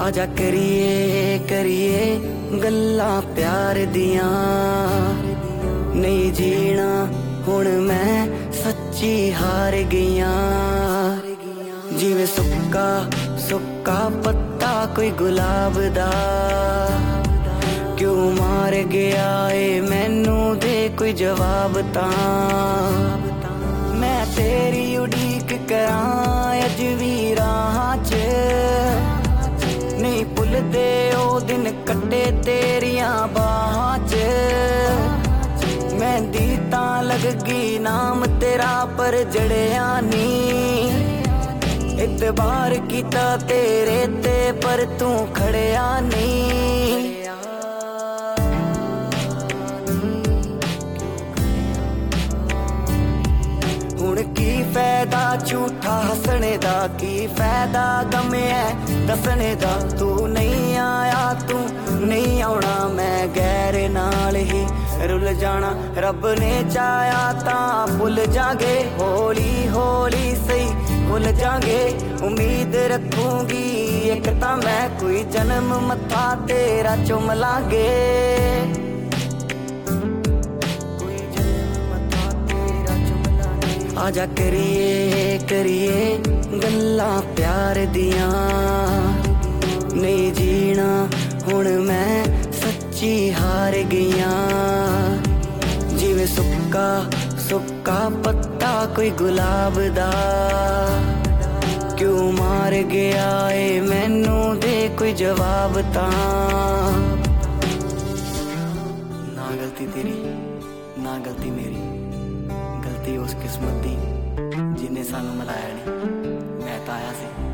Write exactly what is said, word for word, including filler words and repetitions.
आजा करिए करिए गल्लां प्यार दियां, नहीं जीना हुण मैं सच्ची हार गईयां। जिवें सुक्का सुक्का पत्ता कोई गुलाब दा, क्यों मार गया ए मैनू दे कोई जवाब तां। मैं तेरी उड़ीक करां अज वी राहां च, नहीं भुलदे ओ दिन कट्टे तेरियां बाहां च। मेहंदी तां लग गई नाम तेरा पर जड़िया नी, इतबार कीता तेरे ते पर तू खड़िया नहीं। हुण की फायदा झूठा हसने दा, की फायदा गम है दसने दा। तू नहीं आया तू नहीं आउणा, मैं गैर नाल ही रुल जाना। रब ने चाया तां भुल जागे, हौली हौली सही भुल जागे। उम्मीद रखूंगी एक तां मैं, कोई जन्म मत्था तेरा चुम लागे। आजा करिए करिए गल्लां प्यार दियां, नहीं जीना हुण मैं सच्ची हार गईयां। जिवें सुक्का सुक्का पत्ता कोई गुलाब दा, क्यों मार गया ए मैनू दे कोई जवाब तां। ना गलती तेरी ना गलती मेरी, गलती उस किस्मत दी जिन्हें सानू मिलाया नहीं। मैं तां आया सी